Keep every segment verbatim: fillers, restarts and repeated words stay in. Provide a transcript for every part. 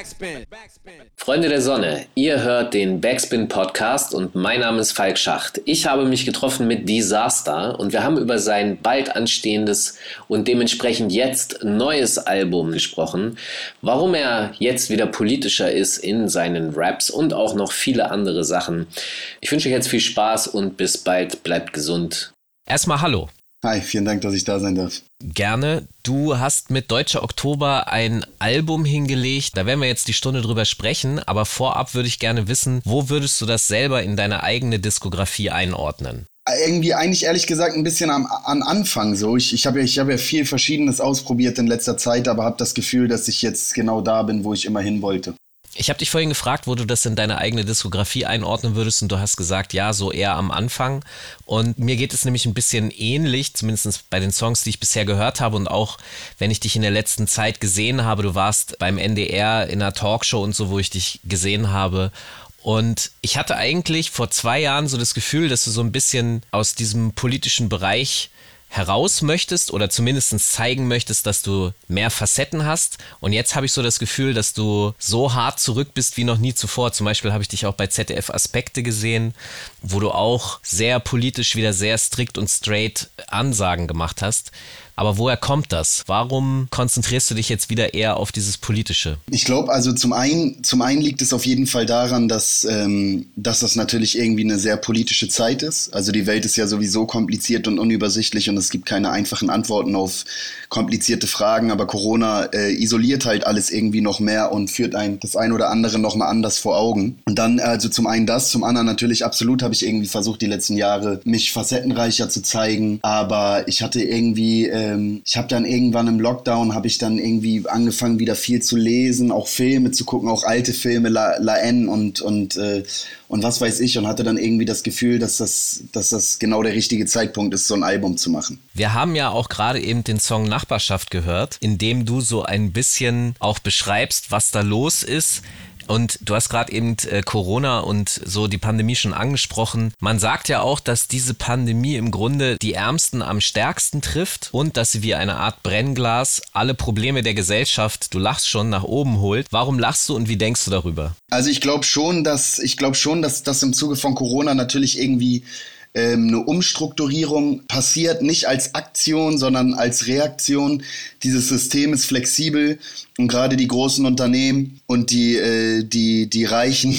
Freunde der Sonne, ihr hört den Backspin Podcast und mein Name ist Falk Schacht. Ich habe mich getroffen mit Disaster und wir haben über sein bald anstehendes und dementsprechend jetzt neues Album gesprochen, warum er jetzt wieder politischer ist in seinen Raps und auch noch viele andere Sachen. Ich wünsche euch jetzt viel Spaß und bis bald, bleibt gesund. Erstmal hallo. Hi, vielen Dank, dass ich da sein darf. Gerne. Du hast mit Deutscher Oktober ein Album hingelegt. Da werden wir jetzt die Stunde drüber sprechen. Aber vorab würde ich gerne wissen, wo würdest du das selber in deine eigene Diskografie einordnen? Irgendwie eigentlich ehrlich gesagt ein bisschen am, am Anfang so. Ich, ich habe ja, ich hab ja viel Verschiedenes ausprobiert in letzter Zeit, aber habe das Gefühl, dass ich jetzt genau da bin, wo ich immer hin wollte. Ich habe dich vorhin gefragt, wo du das in deine eigene Diskografie einordnen würdest und du hast gesagt, ja, so eher am Anfang. Und mir geht es nämlich ein bisschen ähnlich, zumindest bei den Songs, die ich bisher gehört habe und auch, wenn ich dich in der letzten Zeit gesehen habe. Du warst beim N D R in einer Talkshow und so, wo ich dich gesehen habe. Und ich hatte eigentlich vor zwei Jahren so das Gefühl, dass du so ein bisschen aus diesem politischen Bereich heraus möchtest oder zumindest zeigen möchtest, dass du mehr Facetten hast. Und jetzt habe ich so das Gefühl, dass du so hart zurück bist wie noch nie zuvor. Zum Beispiel habe ich dich auch bei Z D F Aspekte gesehen, wo du auch sehr politisch wieder sehr strikt und straight Ansagen gemacht hast. Aber woher kommt das? Warum konzentrierst du dich jetzt wieder eher auf dieses Politische? Ich glaube, also zum einen, zum einen liegt es auf jeden Fall daran, dass, ähm, dass das natürlich irgendwie eine sehr politische Zeit ist. Also die Welt ist ja sowieso kompliziert und unübersichtlich und es gibt keine einfachen Antworten auf komplizierte Fragen. Aber Corona äh, isoliert halt alles irgendwie noch mehr und führt ein das ein oder andere noch mal anders vor Augen. Und dann also zum einen das, zum anderen natürlich absolut habe ich irgendwie versucht, die letzten Jahre mich facettenreicher zu zeigen. Aber ich hatte irgendwie äh, Ich habe dann irgendwann im Lockdown, habe ich dann irgendwie angefangen, wieder viel zu lesen, auch Filme zu gucken, auch alte Filme, La, La N und, und, äh, und was weiß ich und hatte dann irgendwie das Gefühl, dass das, dass das genau der richtige Zeitpunkt ist, so ein Album zu machen. Wir haben ja auch gerade eben den Song Nachbarschaft gehört, in dem du so ein bisschen auch beschreibst, was da los ist. Und du hast gerade eben äh, Corona und so die Pandemie schon angesprochen. Man sagt ja auch, dass diese Pandemie im Grunde die Ärmsten am stärksten trifft und dass sie wie eine Art Brennglas alle Probleme der Gesellschaft, du lachst schon, nach oben holt. Warum lachst du und wie denkst du darüber? Also ich glaube schon, dass ich glaube schon, dass das im Zuge von Corona natürlich irgendwie ähm, eine Umstrukturierung passiert, nicht als Aktion, sondern als Reaktion. Dieses System ist flexibel und gerade die großen Unternehmen und die äh, die die Reichen,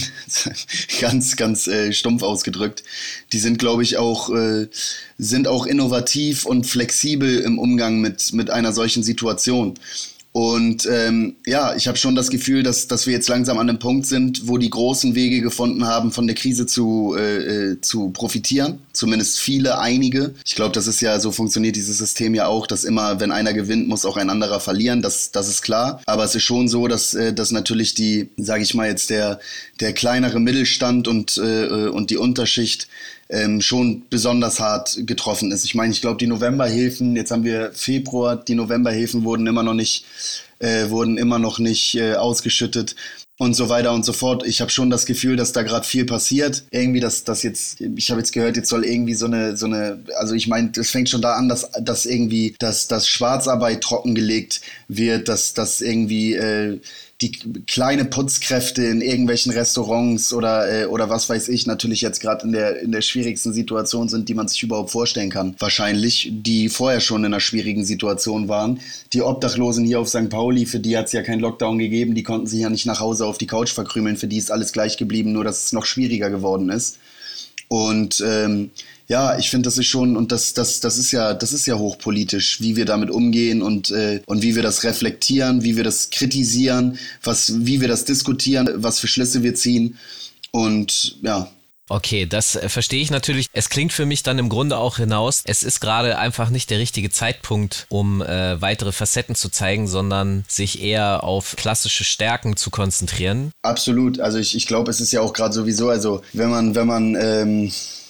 ganz ganz äh, stumpf ausgedrückt, die sind, glaube ich, auch äh, sind auch innovativ und flexibel im Umgang mit mit einer solchen Situation. Und ähm, ja, ich habe schon das Gefühl, dass dass wir jetzt langsam an einem Punkt sind, wo die großen Wege gefunden haben, von der Krise zu äh, zu profitieren. Zumindest viele, einige. Ich glaube, das ist ja, so funktioniert dieses System ja auch, dass immer, wenn einer gewinnt, muss auch ein anderer verlieren. Das das ist klar. Aber es ist schon so, dass äh, dass natürlich die, sage ich mal jetzt, der der kleinere Mittelstand und äh, und die Unterschicht Ähm, schon besonders hart getroffen ist. Ich meine, ich glaube, die Novemberhilfen, jetzt haben wir Februar, die Novemberhilfen wurden immer noch nicht, äh, wurden immer noch nicht äh, ausgeschüttet und so weiter und so fort. Ich habe schon das Gefühl, dass da gerade viel passiert. Irgendwie, dass das jetzt, ich habe jetzt gehört, jetzt soll irgendwie so eine, so eine, also ich meine, es fängt schon da an, dass, dass irgendwie, dass, dass Schwarzarbeit trockengelegt wird, dass, dass irgendwie äh, die kleine Putzkräfte in irgendwelchen Restaurants oder äh, oder was weiß ich natürlich jetzt gerade in der in der schwierigsten Situation sind, die man sich überhaupt vorstellen kann. Wahrscheinlich, die vorher schon in einer schwierigen Situation waren. Die Obdachlosen hier auf Sankt Pauli, für die hat es ja keinen Lockdown gegeben, die konnten sich ja nicht nach Hause auf die Couch verkrümeln, für die ist alles gleich geblieben, nur dass es noch schwieriger geworden ist. Und ähm, ja, ich finde, das ist schon, und das, das, das ist ja, das ist ja hochpolitisch, wie wir damit umgehen und, äh, und wie wir das reflektieren, wie wir das kritisieren, was, wie wir das diskutieren, was für Schlüsse wir ziehen. Und ja. Okay, das äh, verstehe ich natürlich. Es klingt für mich dann im Grunde auch hinaus, es ist gerade einfach nicht der richtige Zeitpunkt, um äh, weitere Facetten zu zeigen, sondern sich eher auf klassische Stärken zu konzentrieren. Absolut. Also ich, ich glaube, es ist ja auch gerade sowieso, also wenn man, wenn man, ähm,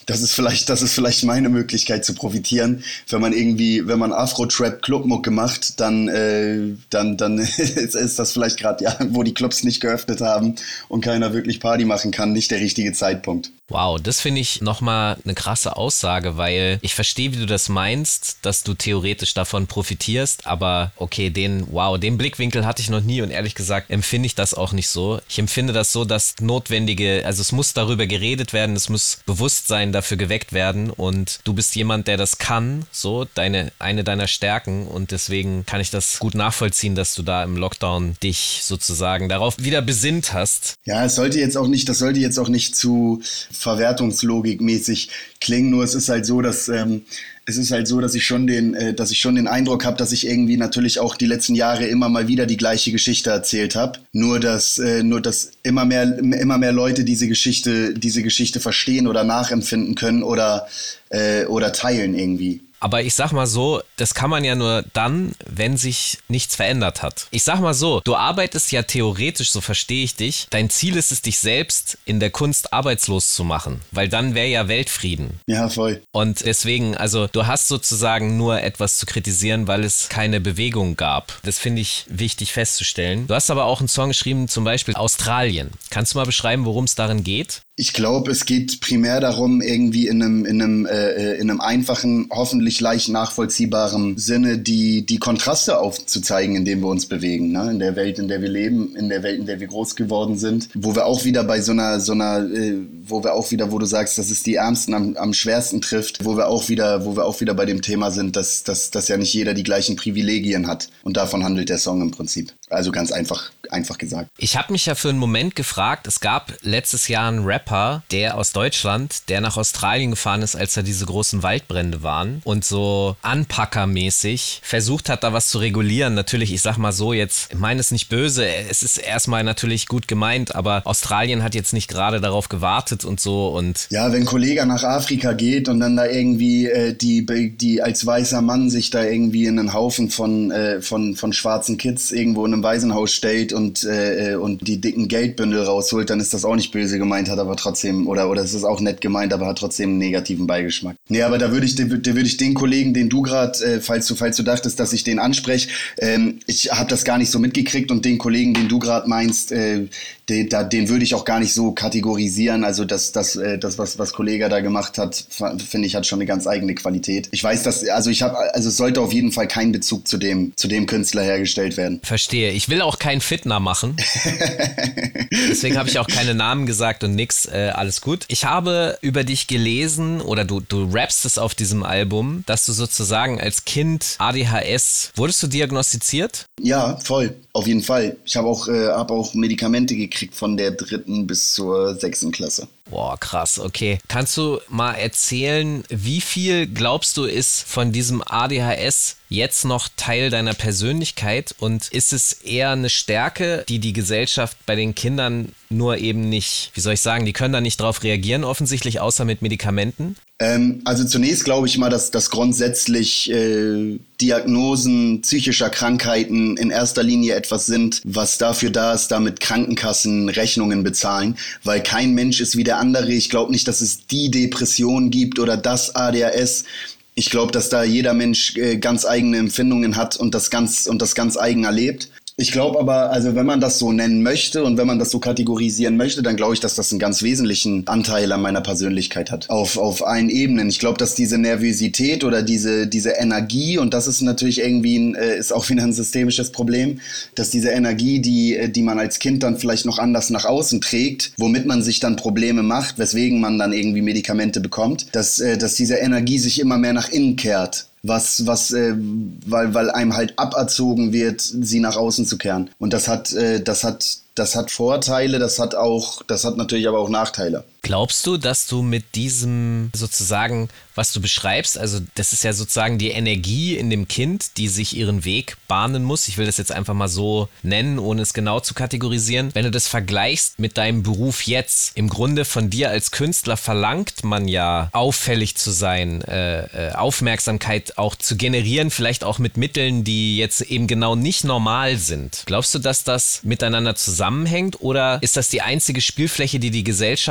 Das ist vielleicht, das ist vielleicht meine Möglichkeit zu profitieren. Wenn man irgendwie, wenn man Afro-Trap-Clubmucke macht, dann, äh, dann, dann ist, ist das vielleicht gerade, ja, wo die Clubs nicht geöffnet haben und keiner wirklich Party machen kann, nicht der richtige Zeitpunkt. Wow, das finde ich nochmal eine krasse Aussage, weil ich verstehe, wie du das meinst, dass du theoretisch davon profitierst, aber okay, den, wow, den Blickwinkel hatte ich noch nie und ehrlich gesagt empfinde ich das auch nicht so. Ich empfinde das so, dass notwendige, also es muss darüber geredet werden, es muss Bewusstsein dafür geweckt werden und du bist jemand, der das kann, so, deine, eine deiner Stärken und deswegen kann ich das gut nachvollziehen, dass du da im Lockdown dich sozusagen darauf wieder besinnt hast. Ja, es sollte jetzt auch nicht, das sollte jetzt auch nicht zu Verwertungslogik-mäßig klingen, nur es ist halt so, dass ähm, es ist halt so, dass ich schon den, äh, dass ich schon den Eindruck habe, dass ich irgendwie natürlich auch die letzten Jahre immer mal wieder die gleiche Geschichte erzählt habe. Nur dass, äh, nur dass immer mehr, immer mehr Leute diese Geschichte, diese Geschichte verstehen oder nachempfinden können oder äh, oder teilen irgendwie. Aber ich sag mal so, das kann man ja nur dann, wenn sich nichts verändert hat. Ich sag mal so, du arbeitest ja theoretisch, so verstehe ich dich, dein Ziel ist es, dich selbst in der Kunst arbeitslos zu machen, weil dann wäre ja Weltfrieden. Ja, voll. Und deswegen, also du hast sozusagen nur etwas zu kritisieren, weil es keine Bewegung gab. Das finde ich wichtig festzustellen. Du hast aber auch einen Song geschrieben, zum Beispiel Australien. Kannst du mal beschreiben, worum es darin geht? Ich glaube, es geht primär darum, irgendwie in einem, in einem, äh, in einem einfachen, hoffentlich leicht nachvollziehbaren Sinne die, die Kontraste aufzuzeigen, in denen wir uns bewegen, ne? In der Welt, in der wir leben, in der Welt, in der wir groß geworden sind, wo wir auch wieder bei so einer, so einer, äh, wo wir auch wieder, wo du sagst, dass es die Ärmsten am, am schwersten trifft, wo wir auch wieder, wo wir auch wieder bei dem Thema sind, dass, dass, dass ja nicht jeder die gleichen Privilegien hat. Und davon handelt der Song im Prinzip. Also ganz einfach, einfach gesagt. Ich habe mich ja für einen Moment gefragt, es gab letztes Jahr einen Rapper, der aus Deutschland, der nach Australien gefahren ist, als da diese großen Waldbrände waren und so anpackermäßig versucht hat, da was zu regulieren. Natürlich, ich sag mal so jetzt, ich meine es nicht böse, es ist erstmal natürlich gut gemeint, aber Australien hat jetzt nicht gerade darauf gewartet und so und... Ja, wenn ein Kollege nach Afrika geht und dann da irgendwie äh, die, die als weißer Mann sich da irgendwie in einen Haufen von, äh, von, von schwarzen Kids irgendwo in einem Waisenhaus stellt und, äh, und die dicken Geldbündel rausholt, dann ist das auch nicht böse gemeint, hat aber trotzdem, oder, oder es ist auch nett gemeint, aber hat trotzdem einen negativen Beigeschmack. Nee, aber da würde ich, da würde ich den Kollegen, den du gerade, äh, falls du, falls du dachtest, dass ich den anspreche, ähm, ich habe das gar nicht so mitgekriegt und den Kollegen, den du gerade meinst, äh, den, da, den würde ich auch gar nicht so kategorisieren. Also das, das, äh, das was, was Kollega da gemacht hat, finde ich, hat schon eine ganz eigene Qualität. Ich weiß, dass, also ich habe, also es sollte auf jeden Fall kein Bezug zu dem, zu dem Künstler hergestellt werden. Verstehe. Ich will auch keinen Fitner machen. Deswegen habe ich auch keine Namen gesagt und nix. Äh, alles gut. Ich habe über dich gelesen, oder du, du rappst es auf diesem Album, dass du sozusagen als Kind A D H S, wurdest du diagnostiziert? Ja, voll. Auf jeden Fall. Ich habe auch, äh, hab auch Medikamente gekriegt von der dritten bis zur sechsten Klasse. Boah, krass, okay. Kannst du mal erzählen, wie viel glaubst du ist von diesem A D H S jetzt noch Teil deiner Persönlichkeit und ist es eher eine Stärke, die die Gesellschaft bei den Kindern nur eben nicht, wie soll ich sagen, die können da nicht drauf reagieren offensichtlich, außer mit Medikamenten? Ähm, also zunächst glaube ich mal, dass, dass grundsätzlich äh, Diagnosen psychischer Krankheiten in erster Linie etwas sind, was dafür da ist, damit Krankenkassen Rechnungen bezahlen, weil kein Mensch ist wie der andere. Ich glaube nicht, dass es die Depression gibt oder das A D H S. Ich glaube, dass da jeder Mensch äh, ganz eigene Empfindungen hat und das ganz und das ganz eigen erlebt. Ich glaube aber, also wenn man das so nennen möchte und wenn man das so kategorisieren möchte, dann glaube ich, dass das einen ganz wesentlichen Anteil an meiner Persönlichkeit hat. Auf, auf allen Ebenen. Ich glaube, dass diese Nervosität oder diese, diese Energie, und das ist natürlich irgendwie ein, äh, ist auch wieder ein systemisches Problem, dass diese Energie, die, die man als Kind dann vielleicht noch anders nach außen trägt, womit man sich dann Probleme macht, weswegen man dann irgendwie Medikamente bekommt, dass, äh, dass diese Energie sich immer mehr nach innen kehrt. Was, was, äh, weil, weil einem halt aberzogen wird, sie nach außen zu kehren. Und das hat, äh, das hat, das hat Vorteile, das hat auch, das hat natürlich aber auch Nachteile. Glaubst du, dass du mit diesem sozusagen, was du beschreibst, also das ist ja sozusagen die Energie in dem Kind, die sich ihren Weg bahnen muss, ich will das jetzt einfach mal so nennen, ohne es genau zu kategorisieren, wenn du das vergleichst mit deinem Beruf jetzt, im Grunde von dir als Künstler verlangt man ja auffällig zu sein, äh, äh, Aufmerksamkeit auch zu generieren, vielleicht auch mit Mitteln, die jetzt eben genau nicht normal sind. Glaubst du, dass das miteinander zusammenhängt oder ist das die einzige Spielfläche, die die Gesellschaft für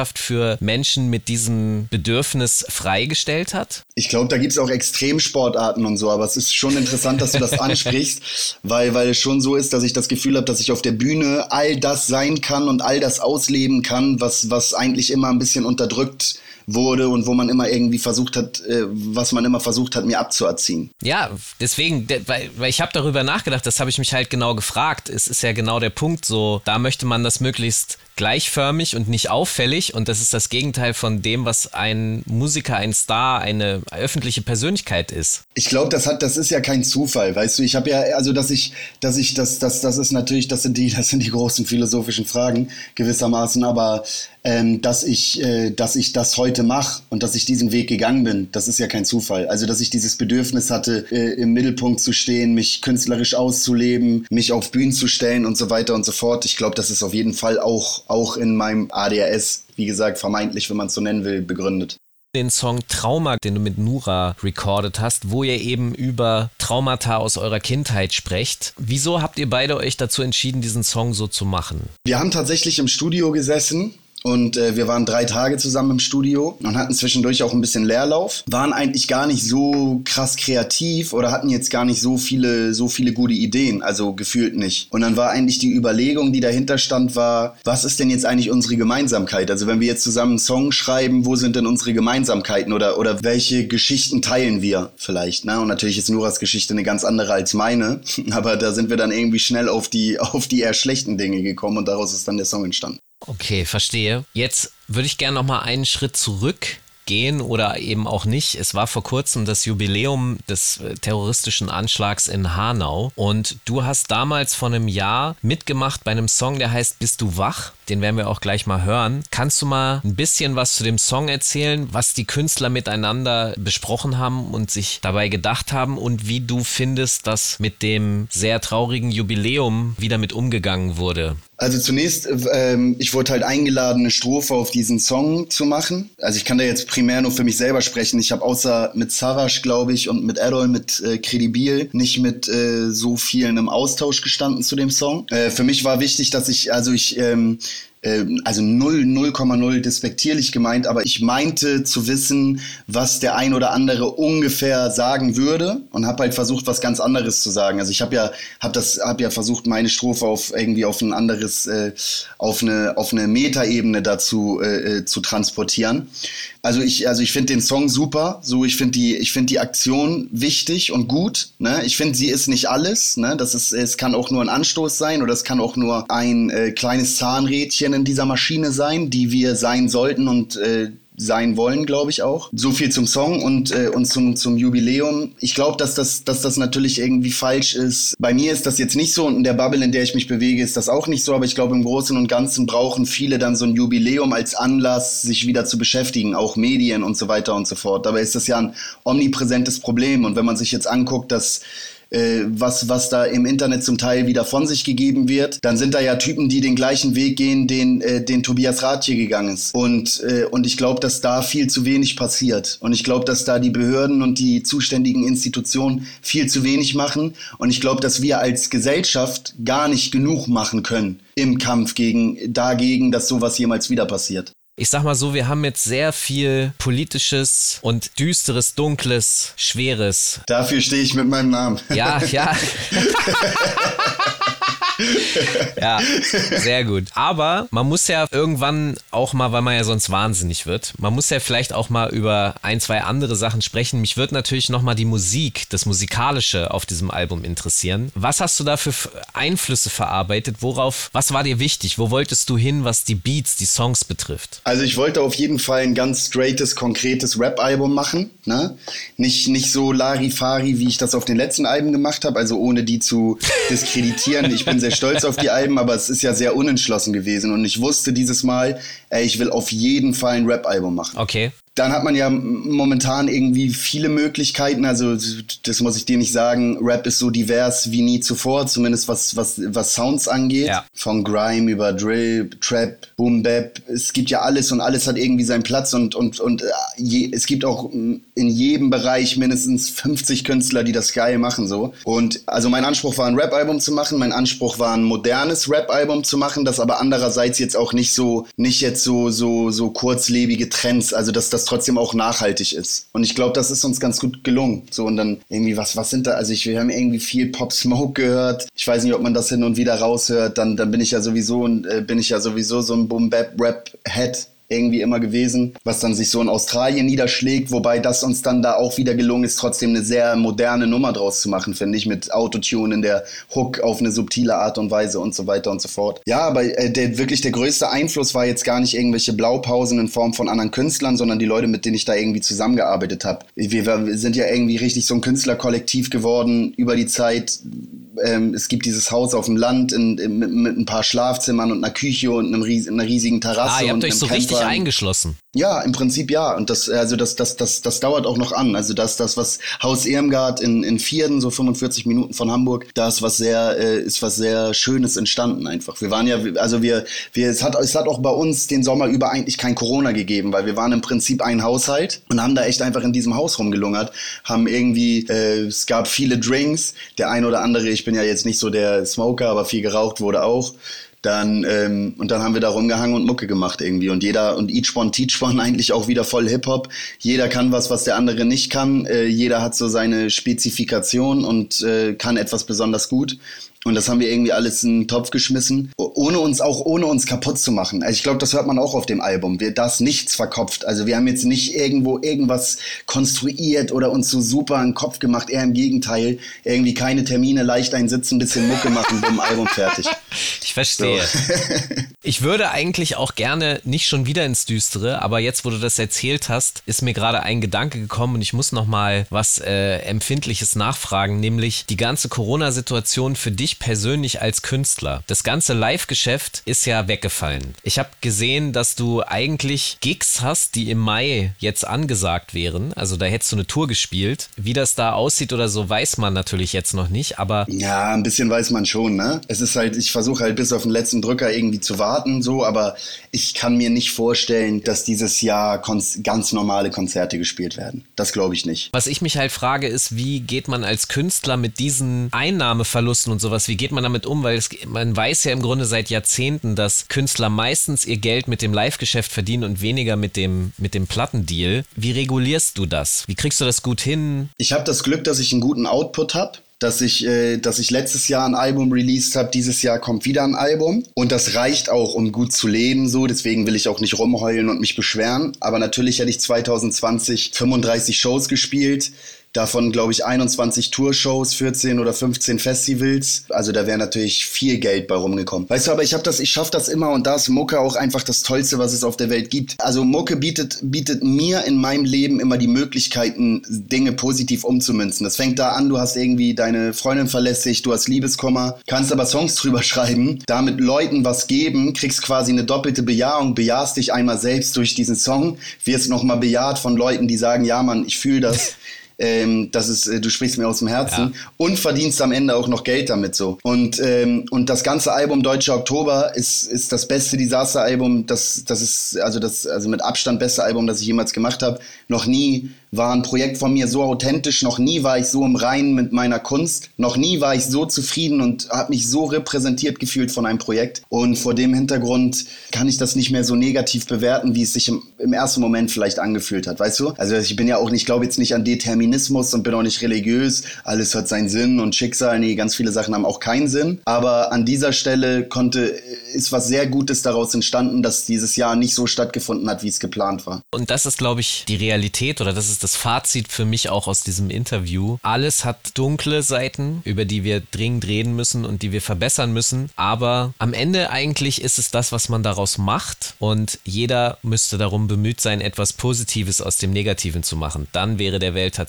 für Menschen mit diesem Bedürfnis freigestellt hat? Ich glaube, da gibt's auch Extremsportarten und so, aber es ist schon interessant, dass du das ansprichst, weil, weil es schon so ist, dass ich das Gefühl habe, dass ich auf der Bühne all das sein kann und all das ausleben kann, was, was eigentlich immer ein bisschen unterdrückt wurde und wo man immer irgendwie versucht hat, äh, was man immer versucht hat, mir abzuerziehen. Ja, deswegen, weil, weil ich habe darüber nachgedacht, das habe ich mich halt genau gefragt. Es ist ja genau der Punkt so, da möchte man das möglichst gleichförmig und nicht auffällig und das ist das Gegenteil von dem, was ein Musiker, ein Star, eine öffentliche Persönlichkeit ist. Ich glaube, das hat, das ist ja kein Zufall, weißt du, ich habe ja, also dass ich, dass ich, das, das, das ist natürlich, das sind die, das sind die großen philosophischen Fragen gewissermaßen, aber ähm, dass ich, äh, dass ich das heute mache und dass ich diesen Weg gegangen bin, das ist ja kein Zufall. Also, dass ich dieses Bedürfnis hatte, äh, im Mittelpunkt zu stehen, mich künstlerisch auszuleben, mich auf Bühnen zu stellen und so weiter und so fort. Ich glaube, das ist auf jeden Fall auch auch in meinem A D H S, wie gesagt, vermeintlich, wenn man es so nennen will, begründet. Den Song Trauma, den du mit Nura recorded hast, wo ihr eben über Traumata aus eurer Kindheit sprecht. Wieso habt ihr beide euch dazu entschieden, diesen Song so zu machen? Wir haben tatsächlich im Studio gesessen. Und äh, wir waren drei Tage zusammen im Studio und hatten zwischendurch auch ein bisschen Leerlauf. Waren eigentlich gar nicht so krass kreativ oder hatten jetzt gar nicht so viele, so viele gute Ideen, also gefühlt nicht. Und dann war eigentlich die Überlegung, die dahinter stand, war, was ist denn jetzt eigentlich unsere Gemeinsamkeit? Also wenn wir jetzt zusammen einen Song schreiben, wo sind denn unsere Gemeinsamkeiten oder, oder welche Geschichten teilen wir vielleicht? Ne? Und natürlich ist Nuras Geschichte eine ganz andere als meine, aber da sind wir dann irgendwie schnell auf die, auf die eher schlechten Dinge gekommen und daraus ist dann der Song entstanden. Okay, verstehe. Jetzt würde ich gerne noch mal einen Schritt zurückgehen oder eben auch nicht. Es war vor kurzem das Jubiläum des terroristischen Anschlags in Hanau und du hast damals vor einem Jahr mitgemacht bei einem Song, der heißt Bist du wach? Den werden wir auch gleich mal hören. Kannst du mal ein bisschen was zu dem Song erzählen, was die Künstler miteinander besprochen haben und sich dabei gedacht haben und wie du findest, dass mit dem sehr traurigen Jubiläum wieder mit umgegangen wurde? Also zunächst, ähm, ich wurde halt eingeladen, eine Strophe auf diesen Song zu machen. Also ich kann da jetzt primär nur für mich selber sprechen. Ich habe außer mit Savage, glaube ich, und mit Errol, mit äh, Credibil, nicht mit äh, so vielen im Austausch gestanden zu dem Song. Äh, für mich war wichtig, dass ich, also ich, ähm, also null, null Komma null despektierlich gemeint, aber ich meinte zu wissen, was der ein oder andere ungefähr sagen würde und habe halt versucht, was ganz anderes zu sagen. Also ich habe ja, habe das, habe ja versucht, meine Strophe auf irgendwie auf ein anderes, äh, auf eine, auf eine Metaebene dazu äh, zu transportieren. Also ich, also ich finde den Song super. So, ich finde die, ich finde die Aktion wichtig und gut. Ne? Ich finde, sie ist nicht alles. Ne? Das ist, es kann auch nur ein Anstoß sein oder es kann auch nur ein äh, kleines Zahnrädchen in dieser Maschine sein, die wir sein sollten und äh, sein wollen, glaube ich auch. So viel zum Song und äh, und zum zum Jubiläum. Ich glaube, dass das dass das natürlich irgendwie falsch ist. Bei mir ist das jetzt nicht so und in der Bubble, in der ich mich bewege, ist das auch nicht so, aber ich glaube, im Großen und Ganzen brauchen viele dann so ein Jubiläum als Anlass, sich wieder zu beschäftigen, auch Medien und so weiter und so fort. Dabei ist das ja ein omnipräsentes Problem und wenn man sich jetzt anguckt, dass was was da im Internet zum Teil wieder von sich gegeben wird, dann sind da ja Typen, die den gleichen Weg gehen, den äh, den Tobias Rathje gegangen ist. Und äh, und ich glaube, dass da viel zu wenig passiert. Und ich glaube, dass da die Behörden und die zuständigen Institutionen viel zu wenig machen. Und ich glaube, dass wir als Gesellschaft gar nicht genug machen können im Kampf gegen dagegen, dass sowas jemals wieder passiert. Ich sag mal so, wir haben jetzt sehr viel Politisches und Düsteres, Dunkles, Schweres. Dafür stehe ich mit meinem Namen. Ja, ja. Ja, sehr gut. Aber man muss ja irgendwann auch mal, weil man ja sonst wahnsinnig wird, man muss ja vielleicht auch mal über ein, zwei andere Sachen sprechen. Mich würde natürlich nochmal die Musik, das Musikalische auf diesem Album interessieren. Was hast du da für Einflüsse verarbeitet? Worauf, was war dir wichtig? Wo wolltest du hin, was die Beats, die Songs betrifft? Also ich wollte auf jeden Fall ein ganz straightes, konkretes Rap-Album machen. Ne? Nicht, nicht so Larifari, wie ich das auf den letzten Alben gemacht habe, also ohne die zu diskreditieren. Ich bin sehr stolz auf die Alben, aber es ist ja sehr unentschlossen gewesen und ich wusste dieses Mal, ey, ich will auf jeden Fall ein Rap-Album machen. Okay. Dann hat man ja momentan irgendwie viele Möglichkeiten, also das muss ich dir nicht sagen, Rap ist so divers wie nie zuvor, zumindest was was was Sounds angeht, ja. Von Grime über Drill, Trap, Boom Bap, es gibt ja alles und alles hat irgendwie seinen Platz und und und je, es gibt auch in jedem Bereich mindestens fünfzig Künstler, die das geil machen so. Und also mein Anspruch war ein Rap-Album zu machen, mein Anspruch war ein modernes Rap-Album zu machen, das aber andererseits jetzt auch nicht so nicht jetzt so so so kurzlebige Trends, also dass das trotzdem auch nachhaltig ist. Und ich glaube, das ist uns ganz gut gelungen. So, und dann irgendwie, was, was sind da, also ich, wir haben irgendwie viel Pop Smoke gehört. Ich weiß nicht, ob man das hin und wieder raushört. Dann, dann bin ich ja sowieso, äh, bin ich ja sowieso so ein Boom-Bap-Rap-Head irgendwie immer gewesen, was dann sich so in Australien niederschlägt, wobei das uns dann da auch wieder gelungen ist, trotzdem eine sehr moderne Nummer draus zu machen, finde ich, mit Autotune in der Hook auf eine subtile Art und Weise und so weiter und so fort. Ja, aber äh, der, wirklich der größte Einfluss war jetzt gar nicht irgendwelche Blaupausen in Form von anderen Künstlern, sondern die Leute, mit denen ich da irgendwie zusammengearbeitet habe. Wir, wir sind ja irgendwie richtig so ein Künstlerkollektiv geworden über die Zeit. Ähm, es gibt dieses Haus auf dem Land in, in, mit, mit ein paar Schlafzimmern und einer Küche und einem ries- einer riesigen Terrasse. Ah, ihr habt und euch so richtig eingeschlossen. Ja, im Prinzip ja. Und das, also das, das, das, das dauert auch noch an. Also das, das, was Haus Irmgard in, in Vierden, so fünfundvierzig Minuten von Hamburg, da ist was sehr, äh, ist was sehr Schönes entstanden einfach. Wir waren ja, also wir, wir, es hat, es hat auch bei uns den Sommer über eigentlich kein Corona gegeben, weil wir waren im Prinzip ein Haushalt und haben da echt einfach in diesem Haus rumgelungert, haben irgendwie, äh, es gab viele Drinks, der ein oder andere, ich bin ja jetzt nicht so der Smoker, aber viel geraucht wurde auch. Dann, ähm, und dann haben wir da rumgehangen und Mucke gemacht irgendwie. Und jeder, und Each One Teach One eigentlich auch wieder voll Hip-Hop. Jeder kann was, was der andere nicht kann. Äh, jeder hat so seine Spezifikation und äh, kann etwas besonders gut. Und das haben wir irgendwie alles in den Topf geschmissen, ohne uns auch ohne uns kaputt zu machen. Also ich glaube, das hört man auch auf dem Album. Wir da ist nichts verkopft. Also wir haben jetzt nicht irgendwo irgendwas konstruiert oder uns so super in den Kopf gemacht. Eher im Gegenteil. Irgendwie keine Termine, leicht einsitzen, ein bisschen Mucke machen, bumm, Album fertig. Ich verstehe. So. Ich würde eigentlich auch gerne nicht schon wieder ins Düstere, aber jetzt, wo du das erzählt hast, ist mir gerade ein Gedanke gekommen und ich muss noch mal was äh, Empfindliches nachfragen, nämlich die ganze Corona-Situation für dich persönlich als Künstler. Das ganze Live-Geschäft ist ja weggefallen. Ich habe gesehen, dass du eigentlich Gigs hast, die im Mai jetzt angesagt wären. Also da hättest du eine Tour gespielt. Wie das da aussieht oder so, weiß man natürlich jetzt noch nicht, aber... Ja, ein bisschen weiß man schon, ne? Es ist halt, ich versuche halt bis auf den letzten Drücker irgendwie zu warten, so, aber ich kann mir nicht vorstellen, dass dieses Jahr kon- ganz normale Konzerte gespielt werden. Das glaube ich nicht. Was ich mich halt frage, ist, wie geht man als Künstler mit diesen Einnahmeverlusten und sowas, wie geht man damit um? Weil es, man weiß ja im Grunde seit Jahrzehnten, dass Künstler meistens ihr Geld mit dem Live-Geschäft verdienen und weniger mit dem, mit dem Plattendeal. Wie regulierst du das? Wie kriegst du das gut hin? Ich habe das Glück, dass ich einen guten Output habe. Dass ich, äh, dass ich letztes Jahr ein Album released habe, dieses Jahr kommt wieder ein Album. Und das reicht auch, um gut zu leben, so. Deswegen will ich auch nicht rumheulen und mich beschweren. Aber natürlich hätte ich zwanzig zwanzig fünfunddreißig Shows gespielt. Davon, glaube ich, einundzwanzig Tourshows, vierzehn oder fünfzehn Festivals. Also da wäre natürlich viel Geld bei rumgekommen. Weißt du, aber ich habe das, ich schaffe das immer und da ist Mucke auch einfach das Tollste, was es auf der Welt gibt. Also Mucke bietet, bietet mir in meinem Leben immer die Möglichkeiten, Dinge positiv umzumünzen. Das fängt da an, du hast irgendwie deine Freundin verlässt dich, du hast Liebeskummer, kannst aber Songs drüber schreiben, damit Leuten was geben, kriegst quasi eine doppelte Bejahung, bejahst dich einmal selbst durch diesen Song, wirst nochmal bejaht von Leuten, die sagen, ja Mann, ich fühle das. Ähm, das ist, äh, du sprichst mir aus dem Herzen, ja. Und verdienst am Ende auch noch Geld damit so. Und, ähm, und das ganze Album Deutscher Oktober ist, ist das beste Disaster-Album, das, das ist also das also mit Abstand beste Album, das ich jemals gemacht habe. Noch nie war ein Projekt von mir so authentisch, noch nie war ich so im Reinen mit meiner Kunst, noch nie war ich so zufrieden und habe mich so repräsentiert gefühlt von einem Projekt. Und vor dem Hintergrund kann ich das nicht mehr so negativ bewerten, wie es sich im, im ersten Moment vielleicht angefühlt hat, weißt du? Also ich bin ja auch nicht, ich glaube jetzt nicht an Determinismus und bin auch nicht religiös, alles hat seinen Sinn und Schicksal, nee, ganz viele Sachen haben auch keinen Sinn. Aber an dieser Stelle konnte, ist was sehr Gutes daraus entstanden, dass dieses Jahr nicht so stattgefunden hat, wie es geplant war. Und das ist, glaube ich, die Realität oder das ist das Fazit für mich auch aus diesem Interview. Alles hat dunkle Seiten, über die wir dringend reden müssen und die wir verbessern müssen. Aber am Ende eigentlich ist es das, was man daraus macht. Und jeder müsste darum bemüht sein, etwas Positives aus dem Negativen zu machen. Dann wäre der Welt tatsächlich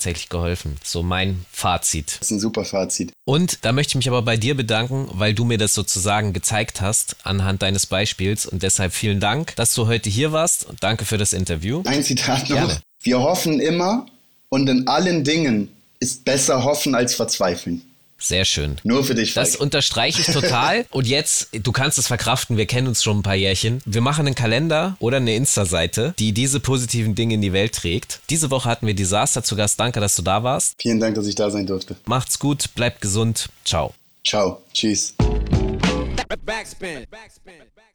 tatsächlich geholfen. So mein Fazit. Das ist ein super Fazit. Und da möchte ich mich aber bei dir bedanken, weil du mir das sozusagen gezeigt hast anhand deines Beispiels. Und deshalb vielen Dank, dass du heute hier warst. Und danke für das Interview. Ein Zitat noch. Gerne. Wir hoffen immer und in allen Dingen ist besser hoffen als verzweifeln. Sehr schön. Nur für dich, Falk. Das unterstreiche ich total. Und jetzt, du kannst es verkraften, wir kennen uns schon ein paar Jährchen. Wir machen einen Kalender oder eine Insta-Seite, die diese positiven Dinge in die Welt trägt. Diese Woche hatten wir Disaster zu Gast. Danke, dass du da warst. Vielen Dank, dass ich da sein durfte. Macht's gut, bleibt gesund. Ciao. Ciao. Tschüss. Backspin. Backspin.